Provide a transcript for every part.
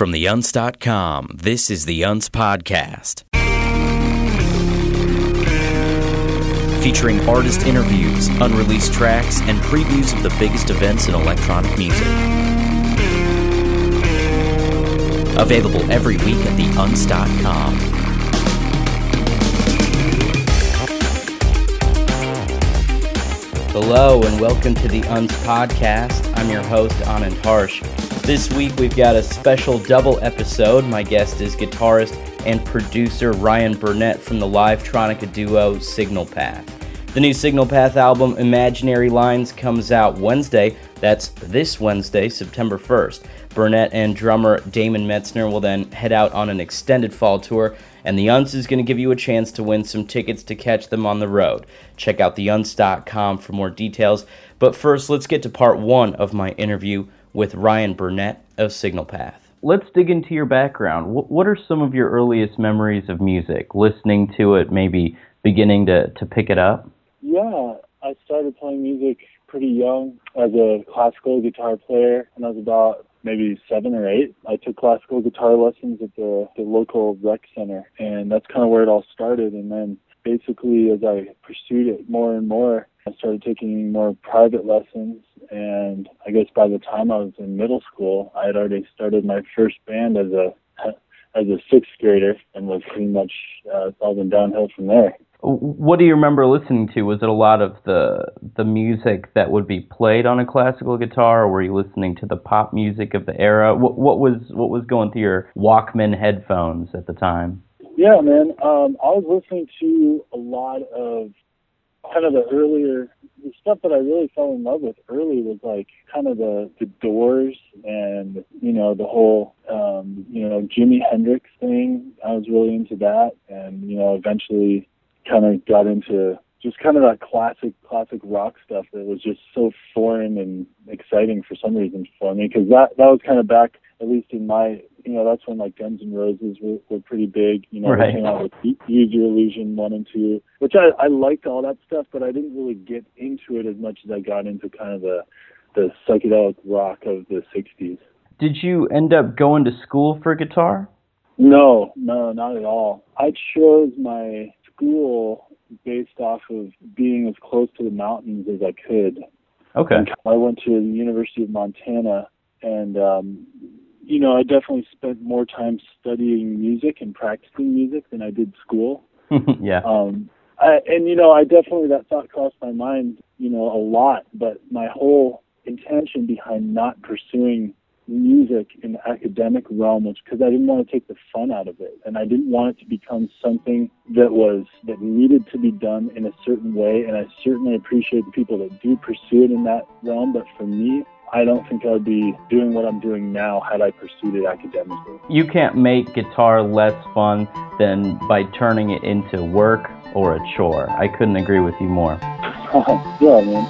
From theUnce.com, this is the Unce Podcast. Featuring artist interviews, unreleased tracks, and previews of the biggest events in electronic music. Available every week at theUnce.com. Hello and welcome to the Unce Podcast. I'm your host, Anand Harsh. This week we've got a special double episode. My guest is guitarist and producer Ryan Burnett from the live-tronica duo Signal Path. The new Signal Path album, Imaginary Lines, comes out Wednesday. That's this Wednesday, September 1st. Burnett and drummer Damon Metzner will then head out on an extended fall tour, and the Unce is going to give you a chance to win some tickets to catch them on the road. Check out theunce.com for more details. But first, let's get to part one of my interview with Ryan Burnett of Signal Path. Let's dig into your background. What are some of your earliest memories of music? Listening to it, maybe beginning to pick it up? Yeah, I started playing music pretty young as a classical guitar player when I was about maybe 7 or 8. I took classical guitar lessons at the local rec center, and that's kind of where it all started. And then basically as I pursued it more and more, I started taking more private lessons, and I guess by the time I was in middle school, I had already started my first band as a sixth grader, and was pretty much it's all been downhill from there. What do you remember listening to? Was it a lot of the music that would be played on a classical guitar, or were you listening to the pop music of the era? What was going through your Walkman headphones at the time? Yeah, man. I was listening to a lot of kind of the stuff that I really fell in love with early was like kind of the Doors and, the whole, Jimi Hendrix thing. I was really into that, and, eventually kind of got into just kind of that classic rock stuff that was just so foreign and exciting for some reason for me, because that was kind of back, at least in my, that's when like Guns N' Roses were pretty big, right. They came out with Use Your Illusion 1 and 2, which I liked all that stuff, but I didn't really get into it as much as I got into kind of the psychedelic rock of the 60s. Did you end up going to school for guitar? No, not at all. I chose my school based off of being as close to the mountains as I could. Okay. And I went to the University of Montana, and I definitely spent more time studying music and practicing music than I did school. Yeah. I definitely, that thought crossed my mind, a lot, but my whole intention behind not pursuing music in the academic realm was because I didn't want to take the fun out of it, and I didn't want it to become something that needed to be done in a certain way. And I certainly appreciate the people that do pursue it in that realm, but for me, I don't think I'd be doing what I'm doing now had I pursued it academically. You can't make guitar less fun than by turning it into work or a chore. I couldn't agree with you more. Yeah, man.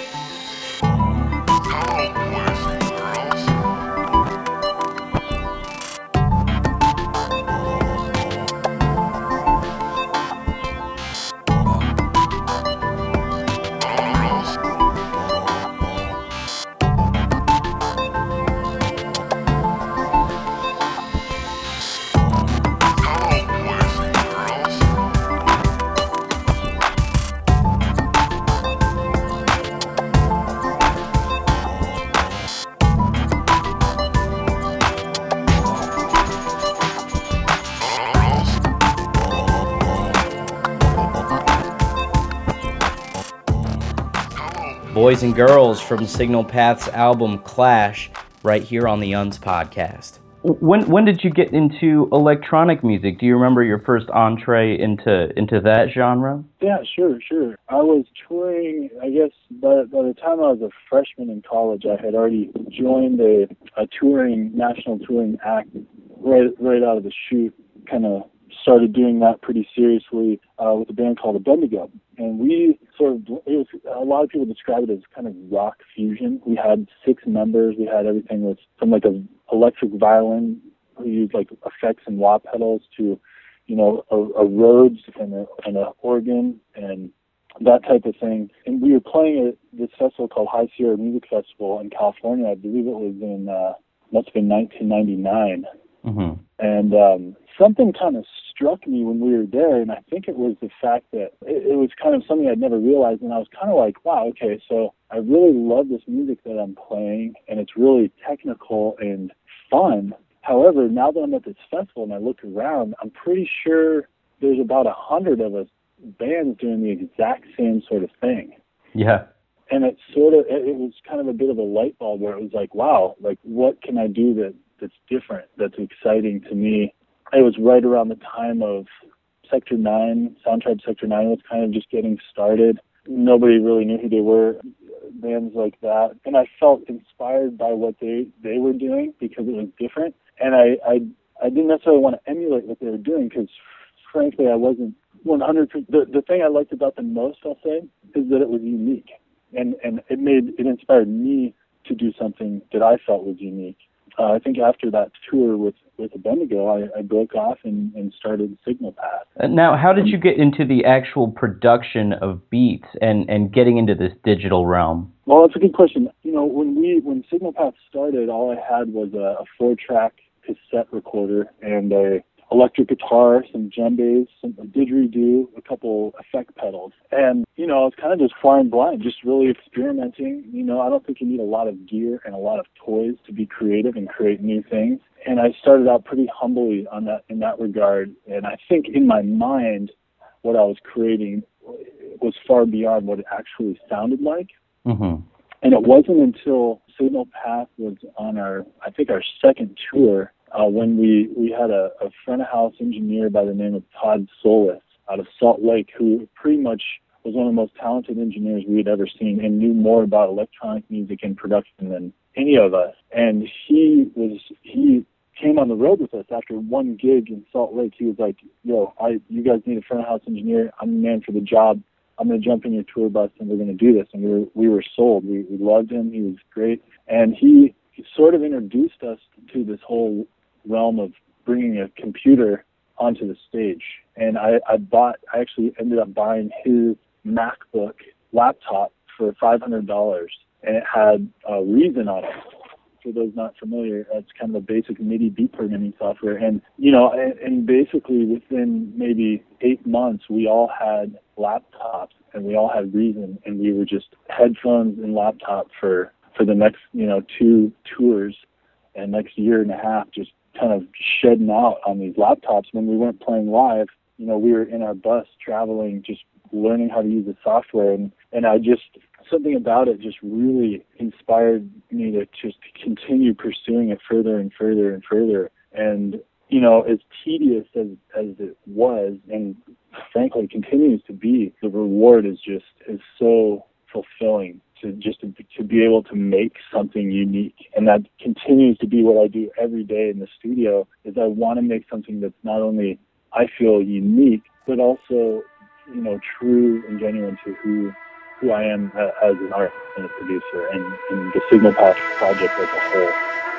Boys and girls from Signal Path's album Clash, right here on the Unce Podcast. When did you get into electronic music? Do you remember your first entree into that genre? Yeah, sure. I was touring, I guess, by the time I was a freshman in college, I had already joined a national touring act right out of the chute. Kind of started doing that pretty seriously with a band called the Bendigo. And we a lot of people describe it as kind of rock fusion. We had 6 members. We had everything from like a electric violin, we used like effects and wah pedals, to, a Rhodes and a organ and that type of thing. And we were playing at this festival called High Sierra Music Festival in California. I believe it was in, must have been 1999. Mm-hmm. And something kind of struck me when we were there, and I think it was the fact that it was kind of something I'd never realized, and I was kind of like, wow, okay, so I really love this music that I'm playing, and it's really technical and fun. However, now that I'm at this festival and I look around, I'm pretty sure there's about 100 of us bands doing the exact same sort of thing. Yeah. And it was kind of a bit of a light bulb where it was like, wow, like what can I do that's different, that's exciting to me? It was right around the time of Sector 9, Soundtribe Sector 9 was kind of just getting started. Nobody really knew who they were, bands like that. And I felt inspired by what they were doing because it was different. And I didn't necessarily want to emulate what they were doing because, frankly, I wasn't 100%. The thing I liked about them most, I'll say, is that it was unique. And it inspired me to do something that I felt was unique. I think after that tour with Abednego, I broke off and started Signal Path. Now, how did you get into the actual production of beats and getting into this digital realm? Well, that's a good question. You know, when Signal Path started, all I had was a 4-track cassette recorder and a electric guitar, some djembes, a didgeridoo, a couple effect pedals. And, you know, I was kind of just flying blind, just really experimenting. You know, I don't think you need a lot of gear and a lot of toys to be creative and create new things. And I started out pretty humbly in that regard. And I think in my mind, what I was creating was far beyond what it actually sounded like. Mm-hmm. And it wasn't until Signal Path was on our second tour, when we had a front of house engineer by the name of Todd Solis out of Salt Lake, who pretty much was one of the most talented engineers we had ever seen and knew more about electronic music and production than any of us. And he came on the road with us after one gig in Salt Lake. He was like, yo, you guys need a front of house engineer. I'm the man for the job. I'm going to jump in your tour bus and we're going to do this. And we were sold. We loved him. He was great. And he sort of introduced us to this whole realm of bringing a computer onto the stage. And I actually ended up buying his MacBook laptop for $500, and it had Reason on it. For those not familiar, it's kind of a basic MIDI beat programming software. And, you know, and basically within maybe 8 months, we all had laptops and we all had Reason, and we were just headphones and laptop for the next, 2 tours and next year and a half, just kind of shedding out on these laptops. When we weren't playing live, we were in our bus traveling, just learning how to use the software. And something about it just really inspired me to just continue pursuing it further and further and further. And, as tedious as it was, and frankly continues to be, the reward is so fulfilling to be able to make something unique. And that continues to be what I do every day in the studio, is I want to make something that's not only, I feel, unique, but also, true and genuine to who I am as an artist and a producer, and the Signal Path project as a whole.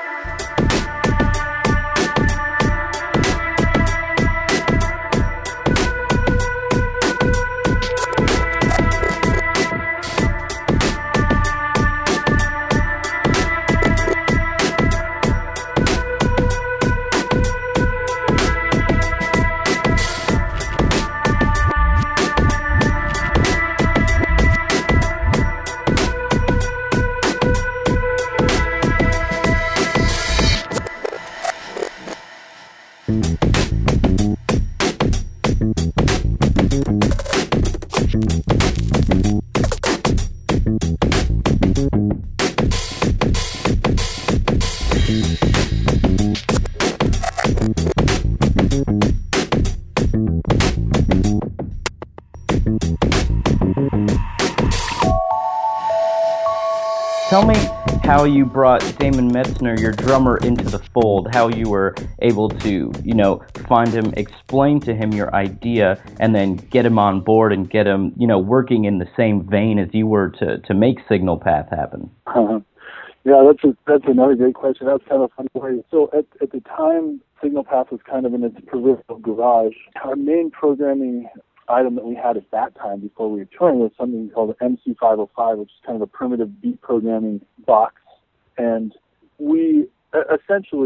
Tell me how you brought Damon Metzner, your drummer, into the fold, how you were able to, find him, explain to him your idea, and then get him on board and get him, working in the same vein as you were to make Signal Path happen. Yeah, that's another great question. That's kind of a funny way. So at the time, Signal Path was kind of in its proverbial garage. Our main programming item that we had at that time before we were touring was something called the MC505, which is kind of a primitive beat programming box. And we essentially,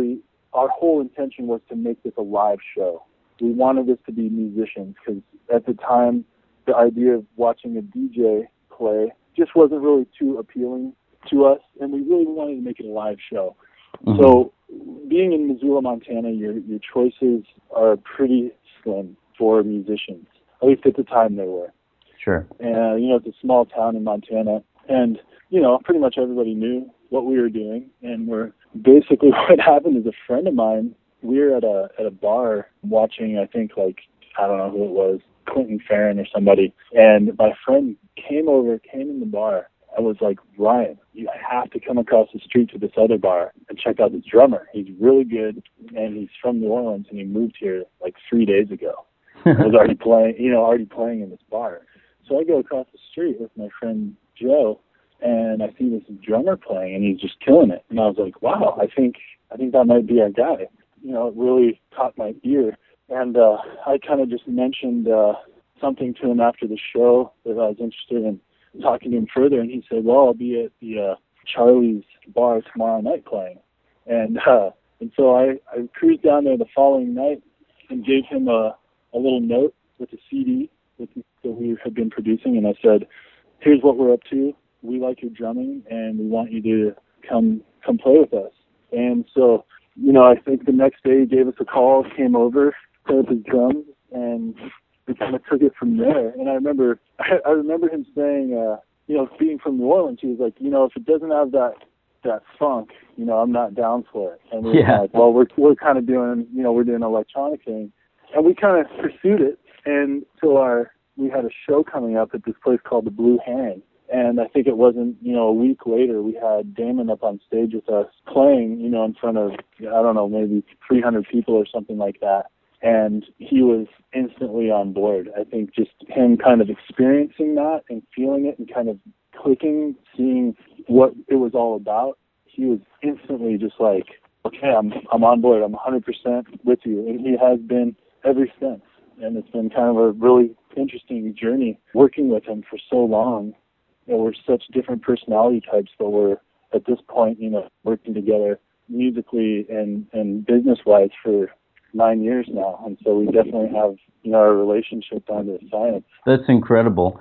our whole intention was to make this a live show. We wanted this to be musicians because at the time, the idea of watching a DJ play just wasn't really too appealing to us, and we really wanted to make it a live show. Mm-hmm. So being in Missoula, Montana, your choices are pretty slim for musicians. At least at the time they were. Sure. And, it's a small town in Montana, and, pretty much everybody knew what we were doing, and basically what happened is a friend of mine, we were at a bar watching, I think, I don't know who it was, Clinton Farron or somebody, and my friend came in the bar. I was like, Ryan, you have to come across the street to this other bar and check out this drummer. He's really good, and he's from New Orleans, and he moved here 3 days ago. I was already playing in this bar. So I go across the street with my friend Joe, and I see this drummer playing, and he's just killing it. And I was like, wow, I think that might be our guy. It really caught my ear. And I kind of just mentioned something to him after the show that I was interested in talking to him further, and he said, well, I'll be at the Charlie's bar tomorrow night playing. And so I cruised down there the following night and gave him a little note with a CD that we had been producing, and I said, here's what we're up to. We like your drumming, and we want you to come play with us. And so, I think the next day he gave us a call, came over, played with his drums, and we kind of took it from there. And I remember him saying, being from New Orleans, he was like, if it doesn't have that funk, I'm not down for it. And we were like, well, we're kind of doing, we're doing an electronic thing. And we kind of pursued it. And so we had a show coming up at this place called the Blue Heron. And I think it wasn't, a week later, we had Damon up on stage with us playing, in front of, I don't know, maybe 300 people or something like that. And he was instantly on board. I think just him kind of experiencing that and feeling it and kind of clicking, seeing what it was all about, he was instantly just like, okay, I'm on board. I'm 100% with you. And he has been ever since. And it's been kind of a really interesting journey working with him for so long. We're such different personality types, but we're at this point, working together musically and business-wise for 9 years now. And so we definitely have, our relationship down to a science. That's incredible.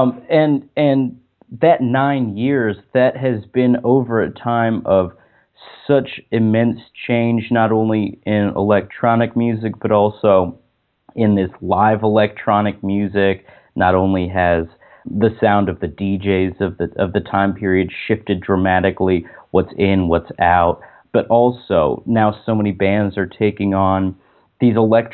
And that 9 years, that has been over a time of such immense change, not only in electronic music, but also in this live electronic music. Not only has the sound of the DJs of the time period shifted dramatically, what's in, what's out, but also now so many bands are taking on these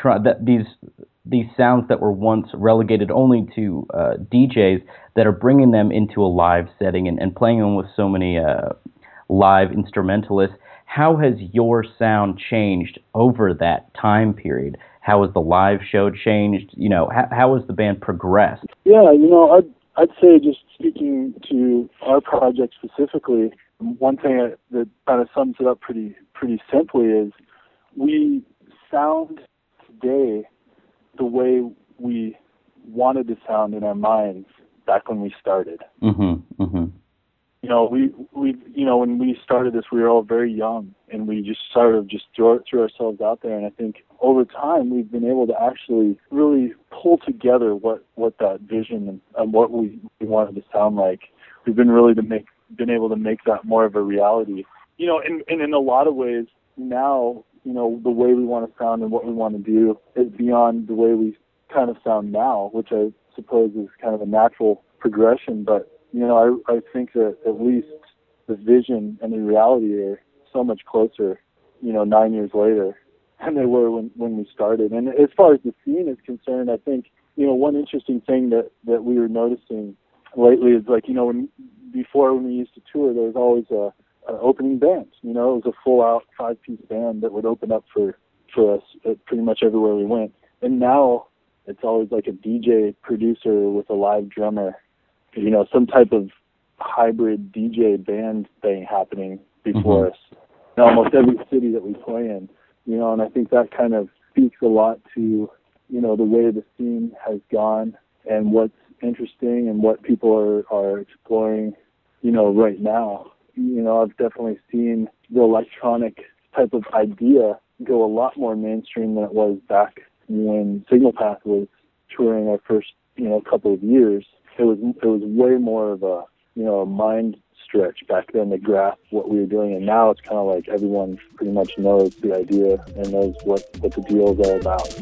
these sounds that were once relegated only to DJs, that are bringing them into a live setting and playing them with so many live instrumentalists. How has your sound changed over that time period? How has the live show changed? How has the band progressed? Yeah, I'd say, just speaking to our project specifically, one thing that kind of sums it up pretty simply is we sound today the way we wanted to sound in our minds back when we started. Mm-hmm, mm-hmm. When we started this, we were all very young, and we just sort of threw ourselves out there. And I think over time, we've been able to actually really pull together what that vision and what we wanted to sound like. We've been able to make that more of a reality. And in a lot of ways now, the way we want to sound and what we want to do is beyond the way we kind of sound now, which I suppose is kind of a natural progression. But I think that at least the vision and the reality are so much closer, 9 years later than they were when we started. And as far as the scene is concerned, I think, one interesting thing that we were noticing lately is before when we used to tour, there was always an opening band. It was a full out 5-piece band that would open up for us at pretty much everywhere we went. And now it's always like a DJ producer with a live drummer, some type of hybrid DJ band thing happening before us in almost every city that we play in, and I think that kind of speaks a lot to, the way the scene has gone and what's interesting and what people are exploring, right now. I've definitely seen the electronic type of idea go a lot more mainstream than it was back when Signal Path was touring our first, couple of years. It was way more of a, a mind stretch back then to grasp what we were doing, and now it's kind of like everyone pretty much knows the idea and knows what the deal is all about.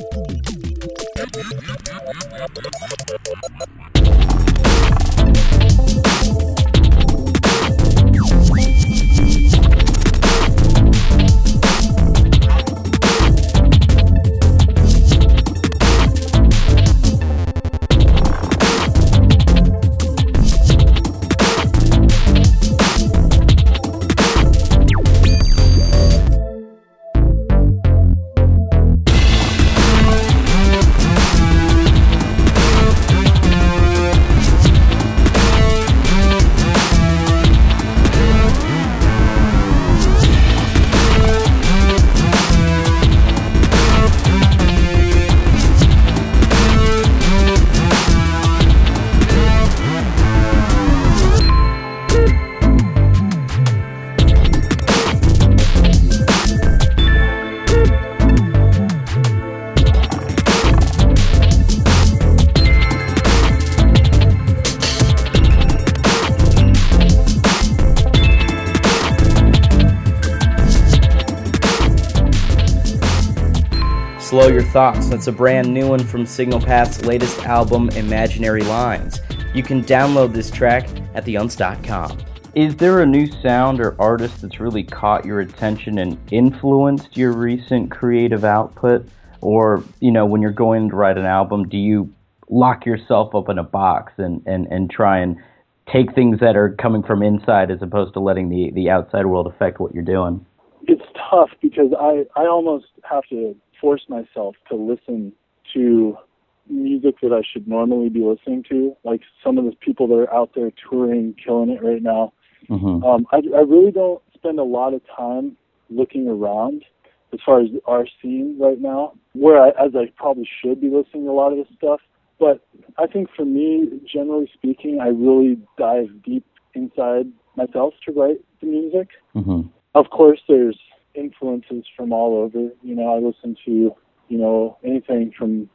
Slow Your Thoughts. That's a brand new one from Signal Path's latest album, Imaginary Lines. You can download this track at theunz.com. Is there a new sound or artist that's really caught your attention and influenced your recent creative output? Or, when you're going to write an album, do you lock yourself up in a box and try and take things that are coming from inside as opposed to letting the outside world affect what you're doing? It's tough because I almost have to force myself to listen to music that I should normally be listening to, like some of the people that are out there touring, killing it right now. Mm-hmm. I really don't spend a lot of time looking around as far as our scene right now, as I probably should be listening to a lot of this stuff. But I think for me, generally speaking, I really dive deep inside myself to write the music. Mm-hmm. Of course, there's influences from all over. I listen to, anything from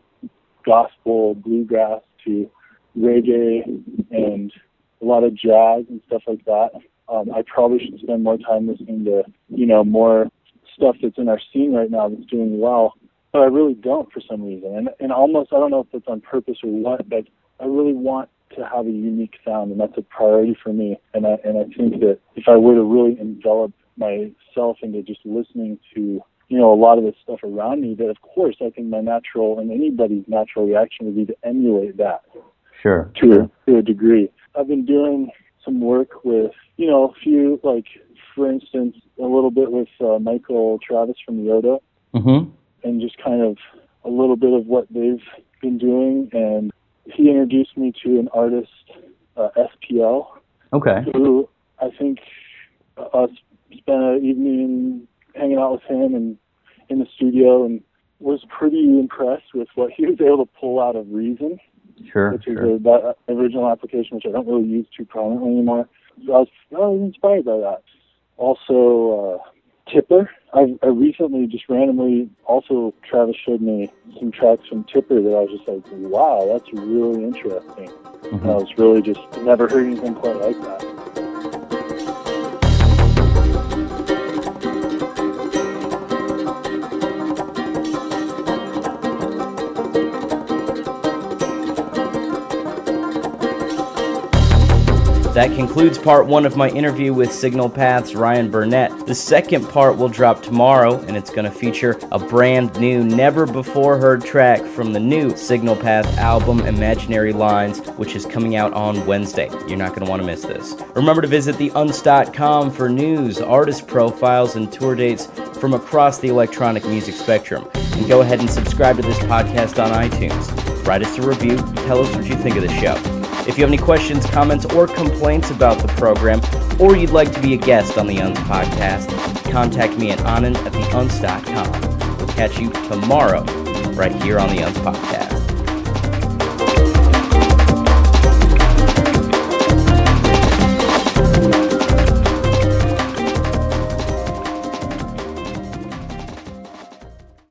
gospel, bluegrass to reggae and a lot of jazz and stuff like that. I probably should spend more time listening to, more stuff that's in our scene right now that's doing well, but I really don't for some reason. And almost, I don't know if it's on purpose or what, but I really want to have a unique sound, and that's a priority for me. And I think that if I were to really envelop myself into just listening to, a lot of the stuff around me, that of course I think my natural and anybody's natural reaction would be to emulate that. Sure. To a degree. I've been doing some work with, a few, like, for instance, a little bit with Michael Travis from Yoda, mm-hmm. and just kind of a little bit of what they've been doing. And he introduced me to an artist, SPL, okay, who I think us spent an evening hanging out with him and in the studio, and was pretty impressed with what he was able to pull out of Reason, which is that original application, which I don't really use too prominently anymore. So I was inspired by that. Also, Tipper. I recently just randomly, also Travis showed me some tracks from Tipper that I was just like, wow, that's really interesting. Mm-hmm. And I was really just never heard anything quite like that. That concludes part one of my interview with Signal Path's Ryan Burnett. The second part will drop tomorrow, and it's going to feature a brand new, never-before-heard track from the new Signal Path album, Imaginary Lines, which is coming out on Wednesday. You're not going to want to miss this. Remember to visit theunz.com for news, artist profiles, and tour dates from across the electronic music spectrum. And go ahead and subscribe to this podcast on iTunes. Write us a review, tell us what you think of the show. If you have any questions, comments, or complaints about the program, or you'd like to be a guest on the Unz podcast, contact me at anand@theunz.com. We'll catch you tomorrow right here on the Unz podcast.